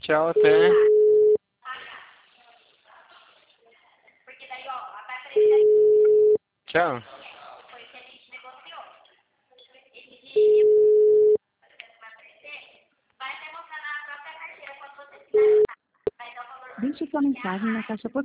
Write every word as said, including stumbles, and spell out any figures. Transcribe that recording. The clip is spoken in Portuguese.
Tchau, até. Tchau. Deixe sua mensagem na caixa postal.